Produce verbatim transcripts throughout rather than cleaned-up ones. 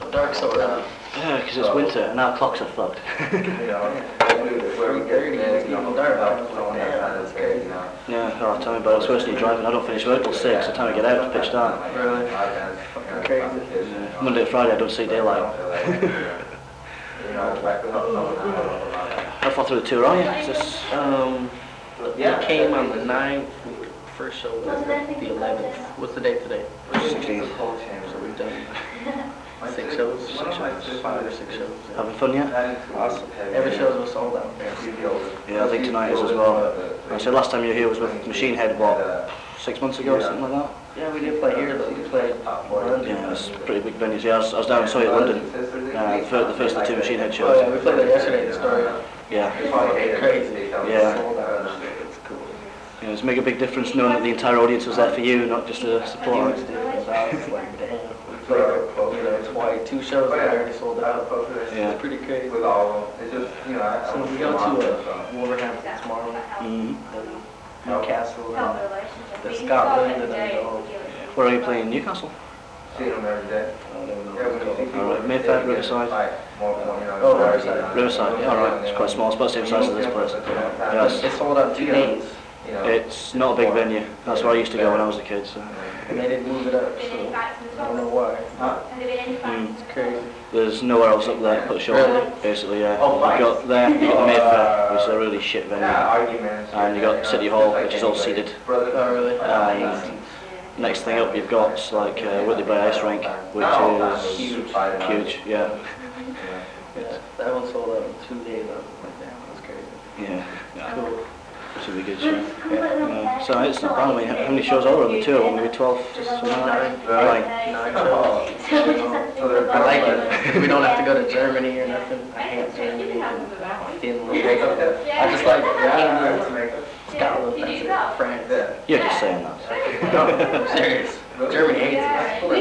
dark so early? Yeah, because it's winter and our clocks are fucked. Yeah, oh, tell me about it. It's worse than you driving. I don't finish work till six. By the time I get out, it's pitch dark. Really? Crazy. Yeah. Monday to Friday, I don't see daylight. How far through the tour are you? Is this... Um, we came on the ninth. First show was the eleventh. What's the date today? sixteenth. So we've done six shows, six shows, five or six shows. Yeah. Having fun yet? Awesome. Every show was sold out. Yeah, I think tonight is as well. I said last time you were here was with Machine Head, what, six months ago or something like that? Yeah, we did play here though. We played London. Yeah, it's pretty big venues. Yeah, I was, I was down and saw you at London. Uh, the, first, the first of the two Machine Head shows. Oh yeah, we played there yesterday in Astoria. Yeah. It's crazy. Yeah. Sold out. It's cool. Yeah, it's make a big difference knowing that the entire audience was there for you, not just a supporter. Huge difference. I was like, damn. We played, you know, twice, two shows that already sold out. Yeah. It's pretty crazy. So we go to uh, Wolverhampton tomorrow, Mm-hmm. and Newcastle, and the Scotland, and then go. Where are you playing? Newcastle? Alright, Mayfair, Riverside? Oh, Riverside. Riverside, yeah, alright. It's quite small. It's about the same size as this place. Yes. It sold out two days. It's not a big venue. That's where I used to go when I was a kid. So. And they didn't move it up, so I don't know why. Mm. It's crazy. There's nowhere else up there to put a show on, basically, yeah. You've got there, you've got the Mayfair, which is a really shit venue. And you've got City Hall, which is all seated. Oh, really? And next thing up, you've got like uh, Whitley Bay Ice Rink, which is Huge. huge, yeah. Yeah, that one sold out in two days. I was like, damn, that's crazy. Yeah, yeah. Cool. Should be a good show. Yeah. So it's not bad. I mean, how many shows are on the tour? What, maybe twelve? Something like that? Nine. Nine shows. I like it. We don't have to go to Germany or nothing. I hate Germany and Finland. I just like England, Scotland, that's it. France. You're just saying that. No, I'm serious. Germany hates it. I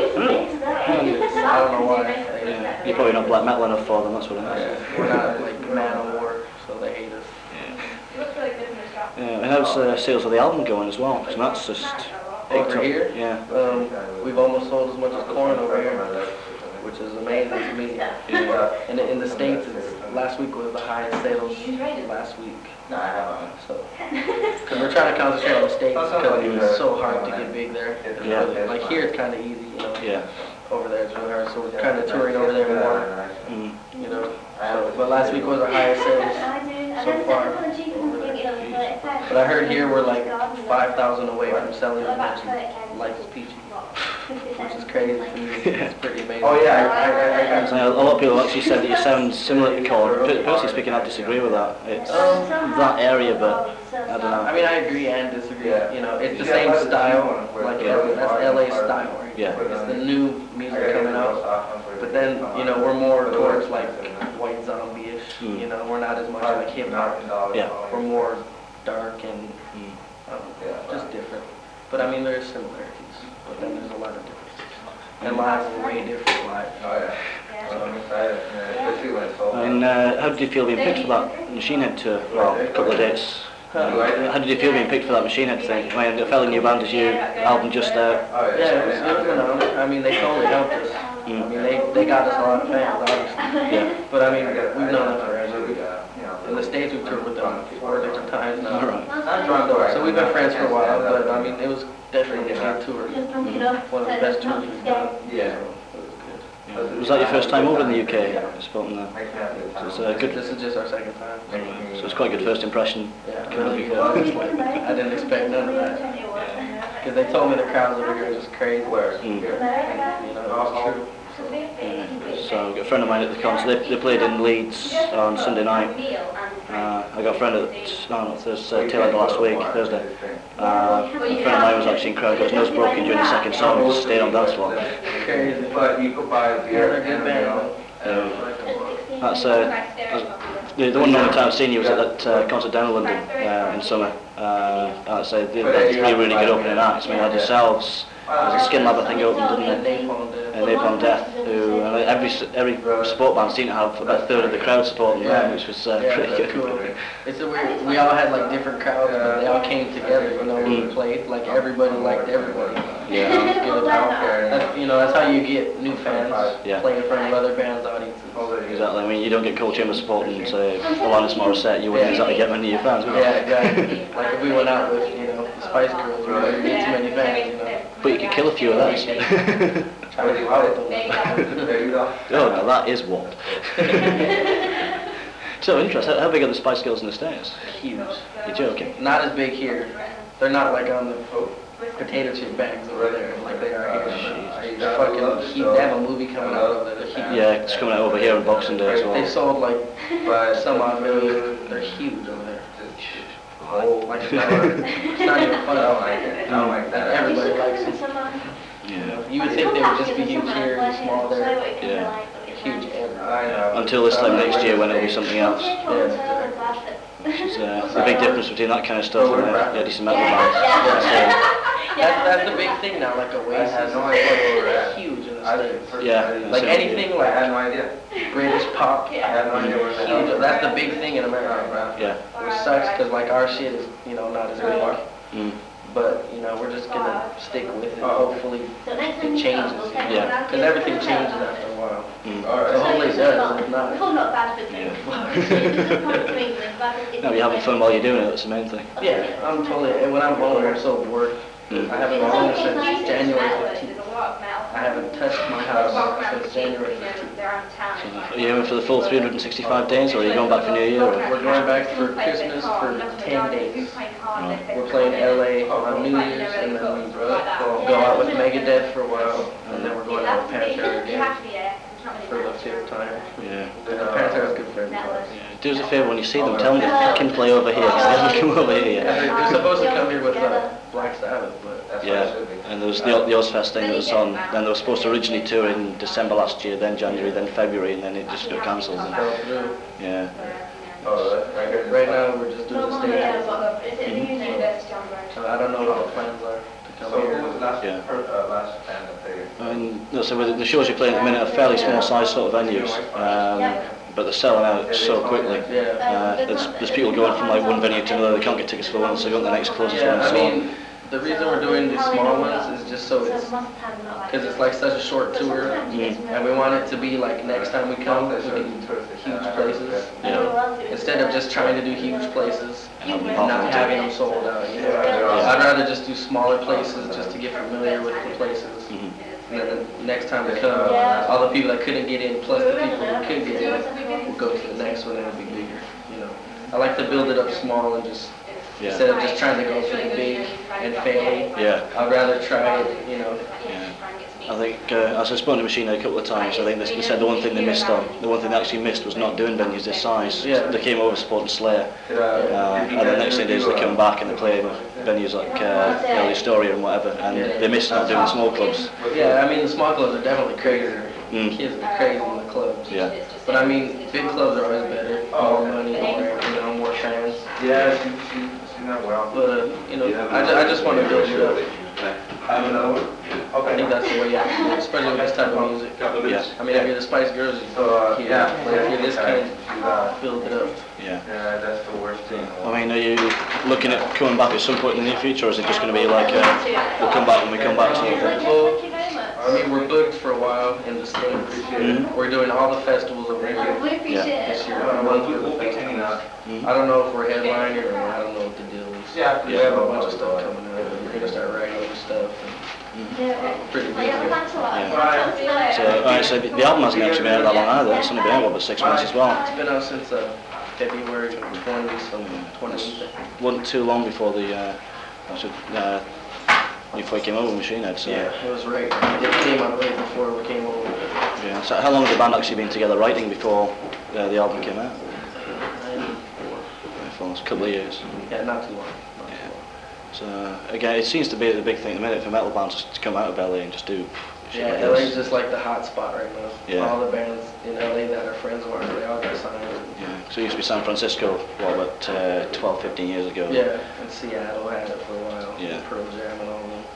don't know why. Yeah. You're probably not black metal enough for them, that's what it is. We're not like man of war, so they hate us. Yeah, and how's uh, sales of the album going as well? Because that's just picked Over up. here? Yeah. Um, we've almost sold as much as corn over here, which is amazing to me. Yeah. And in the States, it's, last week was the highest sales last week. So, because we're trying to concentrate on the States because it's so hard to get big there. It's Yeah. really, like here, it's kind of easy, you know. Yeah. Over there, it's really hard. So we're kind of touring over there more, Mm. you know. So, but last week was our highest sales so far. But I heard here we're like five thousand away from selling as much as Life is Peachy, which is crazy to me. It's pretty amazing. Oh yeah, I, I, I, So a lot of people actually said that you sound similar to Korn. Per- Personally speaking, I disagree with that. It's that area, but I don't know. I mean, I agree and disagree. You know, it's the same style, like L A, that's L A style, right? Yeah. It's the new music coming out, but then, you know, we're more towards like White Zombie-ish, Mm. you know, we're not as much like hip-hop. Yeah. We're more dark and Mm. um, just different. But I mean, there's similarities, but then there's a lot of differences. And live are way different live. Oh yeah. So I'm excited, especially when it's all. And uh, how did you feel being picked for that Machine Head tour? Well, a couple of dates. Uh, how did you feel being picked for that Machine Head thing? I mean, a fairly new band as you, album just out. Oh Yeah, it was, it was an honor. I mean, they totally helped us. I mean, they, they got us a lot of fans, obviously. Yeah. But I mean, we've known them forever. In the States, we've toured with them four different times now. All right. So we've been friends for a while, but I mean, it was definitely a good tour. One of the best tours we've done. Yeah. So it was good. Was that your first time over in the U K? Spoken there. So it's a good. This is just our second time. So it's quite a good first impression. Yeah, really good. Honestly. I didn't expect none of that. Because they told me the crowds over here are just crazy. Mm. And, you know, it was true. Yeah. So I've got a friend of mine at the concert. They, they played in Leeds on Sunday night. Uh, I got a friend at no, not Thursday, uh, tail end of last week, Thursday. Uh, a friend of mine was actually in crowd, got his nose broken during the second song, and just stayed on dance floor. Crazy. But you could buy Yeah, they're a good band. Um, that's uh, the, the one only time I've seen you was at that uh, concert down in London uh, in summer. Uh, I'd say they, that's really, really good opening acts. I mean, I had yourselves, Skin Lab, I think, opened, didn't And it? Napalm did. And Napalm Death, who uh, every s- every sport band seemed to have about a third of the crowd supporting them, which was uh, Yeah, pretty that's good. cool. It's a weird, we all had like different crowds, but they all came together, you know, when we Mm. played. Like everybody liked everybody. Yeah. It was good. That's, you know, that's how you get new fans, Yeah. playing in front of other bands' audiences. Exactly. I mean, you don't get Cold Chamber supporting, say, Alanis Morissette, you wouldn't exactly get many of your fans, would you? Yeah, exactly. Like if we went out with, you know, the Spice Girls, we wouldn't get too many fans, you know. But you could kill a few of those. Try to go out with them. There you go. Oh, now that is what. So interesting. How big are the Spice Girls in the States? Huge. You're joking? Not as big here. They're not like on the potato chip bags over there, like they are here. They're fucking huge. They have a movie coming out over there. They're huge. Yeah, it's coming out over here on Boxing Day as They well. sold like some odd million. They're huge over there. Like it's not, it's not even funny. I don't like it. I don't like that. Everybody likes them. Yeah. You would think they would just be huge here and small there. Yeah. Huge everywhere. I know. Until this time next year when it'll be something else. Yeah. Which is uh, the big difference between that kind of stuff and uh, the decent metal bands. That's, that's the big thing now, like Oasis. I had no idea where we're at. Huge in the I States. first Yeah. started- Like anything I had like no idea. British pop, I had no idea where they huge. were. That's the big thing in America. Yeah. Which sucks because like our shit is, you know, not as big. Mm. But, you know, we're just gonna stick with it. Oh. Hopefully it changes. Yeah. Because everything changes after a while. Mm. All So right. hopefully it does, if not. No, you're having fun while you're doing it, that's the main thing. Yeah, I'm totally, and when I'm home, I'm so bored. Mm. I haven't been home since January fifteenth. I haven't touched my house since January fifteenth. Are you aiming for the full three hundred sixty-five days, or are you going back for New Year? Or? We're going back for Christmas for ten days. We're playing L A on New Year's, and then we go out with Megadeth for a while, and then we're going out with Pantera again for the fifth time. Yeah. Pantera's good friends of ours. Yeah. Do us a favour when you see them, tell them to fucking play over here, because they haven't come over here Yeah, yet. they're, they're supposed to come here with uh, Black Sabbath, but That's what it Yeah, should be. and there was the, the Ozfest thing that was on, then they were supposed to originally tour in December last year, then January, then February, and then it just got cancelled. it And, fell through. yeah. Oh, that's right here. Right now, we're just doing the stage. So I don't know what the plans are to come So who here. was the last, Yeah. per- uh, last band that played? And no, so with the shows you're playing at the minute are fairly small size sort of venues, um, but they're selling out so quickly. Yeah. Uh, there's, there's people going from like one venue to another, they can't get tickets for one, so they go to the next closest one Yeah, and I so on. mean, the reason we're doing these small ones is just so it's, because it's like such a short tour, and we want it to be like next time we come, we can huge places. Yeah. Instead of just trying to do huge places And have them and pop not into- having them sold out, you know. Yeah. I'd rather just do smaller places just to get familiar with the places. Mhm. And then the next time we come, all the people that couldn't get in, plus the people who could get in, will go to the next one and it'll be bigger, you know. I like to build it up small and just, Yeah. instead of just trying to go for the big and failing, Yeah. I'd rather try it, you know. Yeah. I think, uh, as I spoke to Machine a couple of times, I think they, they said the one thing they missed on, the one thing they actually missed was not doing venues this size. Yeah. They came over supporting Slayer, uh, and the next thing is they come back and they play venues like uh, the Astoria and whatever, and they miss not doing small clubs. Yeah, I mean, the small clubs are definitely crazier. Mm. Kids are crazy in the clubs. Yeah. But I mean, big clubs are always better, more money, more, you know, more fans. Yeah, she, she, she's not well. But, uh, you know, I, ju- I just want to build it up. Have another one? I think that's the way you have to do it, especially with this type of music. Yeah. I mean, if you're the Spice Girls, you So, uh, can, yeah. but if you're this kind, Uh, build it up. Yeah. Yeah, that's the worst thing. I mean, are you looking at coming back at some point in the near future, or is it just going to be like, uh, we'll come back when we come back sort of thing? Well, I mean, we're booked for a while in the States. Mhm. We're doing all the festivals over here Yeah. this year. Uh, I'm we'll, going we'll through be the hanging festivals. out. Mhm. I don't know if we're headliner or I don't know what the deal is. Yeah, We have a bunch of stuff coming up. We're gonna start writing over stuff. And pretty busy. Yeah. So, alright, so the, the album hasn't actually been out that long either, it's only been out about six months as well. It's been out since uh, February twentieth, so twenty. Wasn't too long before the, uh, actually, uh, before he came over with Machine Head, so. Yeah, it was right. It came out right before we came over. Yeah. So how long has the band actually been together writing before uh, the album came out? For almost a couple of years. Yeah, not too long. Not too Yeah. long. So again, it seems to be the big thing at the minute for metal bands to come out of L A and just do shit Yeah, like L A's this. just like the hot spot right now. Yeah. All the bands in L A that are friends of ours, they all got signed. Yeah. So it used to be San Francisco, what, about uh, twelve, fifteen years ago? Yeah, and Seattle had it for a while. Yeah. Pearl Jam and all of them. Yeah.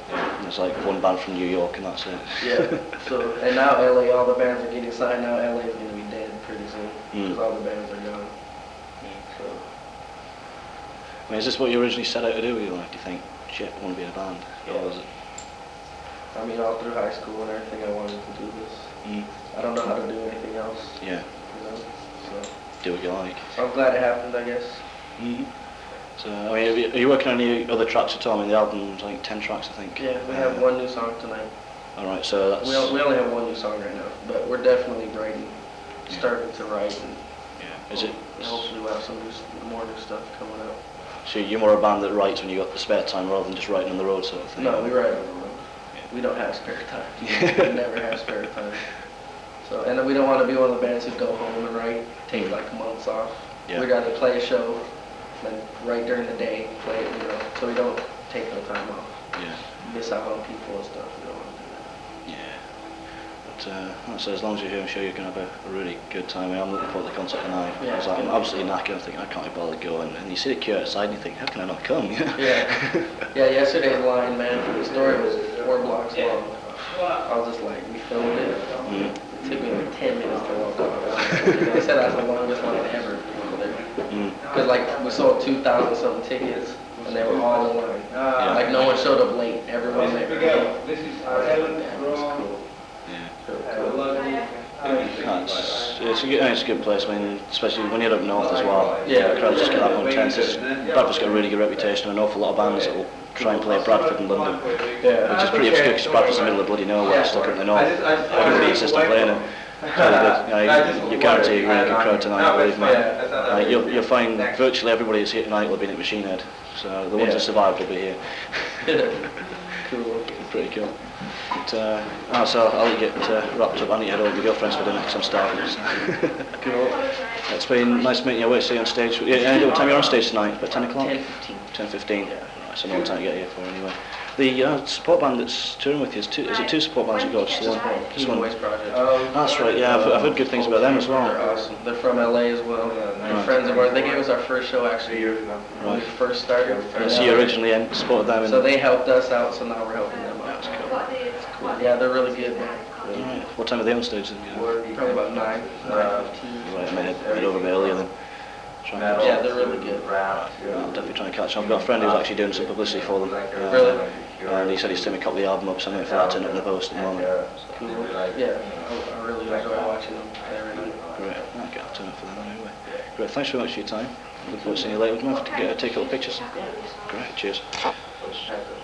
There's like one band from New York and that's it. Yeah. So and now L A, all the bands are getting signed. Now L A is going to be dead pretty soon because Mm. all the bands are gone. So I mean, is this what you originally set out to do with your life? Do you think, shit, I want to be in a band? Yeah. Or was it? I mean, all through high school and everything, I wanted to do this. Mm. I don't know how to do anything else. Yeah. You know. So, Do what you like. so I'm glad it happened, I guess. Mm. So, I mean, are you, are you working on any other tracks at all? I mean, the album's like ten tracks, I think. Yeah, we have Uh, one new song tonight. All right, so that's. We, o- we only have one new song right now, but we're definitely writing, Yeah. starting to write, and Yeah. Is it? and hopefully we'll have some new, s- more new stuff coming up. So you're more a band that writes when you got the spare time rather than just writing on the road sort of thing. No, we write on the road. Yeah. We don't have spare time. We never have spare time. So, and then we don't want to be one of the bands who go home and write, take like months off. Yeah. We'd rather play a show, then write during the day, play it, you know, so we don't take no time off. Yeah. Miss out on people and stuff. We don't want to do that. Yeah. But uh, so as long as you're here, I'm sure you can have a, a really good time. I mean, I'm looking forward to the concert tonight. Yeah, I was like, I'm it's absolutely knackered. I'm thinking I can't be bothered going. And you see the queue outside, and you think, how can I not come? Yeah. Yeah, yesterday's line, man, the story was four blocks long. I was just like, we filmed it. Mm. It took me like ten minutes to walk off. They said I was the longest line ever. Mm. Because like we sold two thousand something tickets and they were all in line. Yeah. Like no one showed up late. Everyone there. This is I was like, damn, this is cool. Yeah. No, it's, it's, a good, it's a good place, I mean, especially when you're up north as well. Yeah. The crowds just get that more intense. It's- Bradford's got a really good reputation, an awful lot of bands that will try and play at Bradford and London, Yeah. which is pretty obscure because Bradford's in the middle of bloody nowhere, stuck up in the north. Everybody insists on playing it. It's really good. You, know, you, you guarantee a really good crowd tonight, believe me. Uh, you'll, you'll find virtually everybody that's here tonight will be in at Machine Head, so the ones Yeah. that survived will be here. Cool. Pretty cool. But, uh, oh, so I'll let you get uh, wrapped up. I need to head over to your girlfriend's for dinner because I'm starving. So. Cool. It's been nice meeting you. I wait to see you on stage. Yeah, yeah, what time you're on stage tonight? About ten o'clock? ten fifteen. ten fifteen. Yeah. Right, so no time to get here for anyway. The uh, support band that's touring with you, is, two, is it two support bands you've got? Just one? Just Key one? Voice Project. That's right, yeah, I've, I've heard good things about them as They're well. awesome. They're from L A as well. They're Right. friends of ours. They gave us our first show actually when we Right. first started. Yeah, so you originally en- supported them in... So they helped us out, so now we're helping them out. That's cool. Cool. Yeah, they're really good, man. Really Right. What time are they on stage then? Yeah. good. Probably about nine, nine fifteen. Right, I may head, head over a bit earlier then. Try and catch Yeah, them. they're really good. I'll definitely try and catch them. I've got a friend who's actually doing some publicity for them. Uh, Really? And he said he's sent me a copy of the album up, so I'm waiting for that to turn up in the post at the moment. Cool. Yeah, I, I really enjoy watching them play every night. Great. Okay, I'll turn up for that anyway. Great, thanks very much for your time. Look forward to seeing you later. Would you mind if I get, uh, take a couple of pictures? Great, cheers.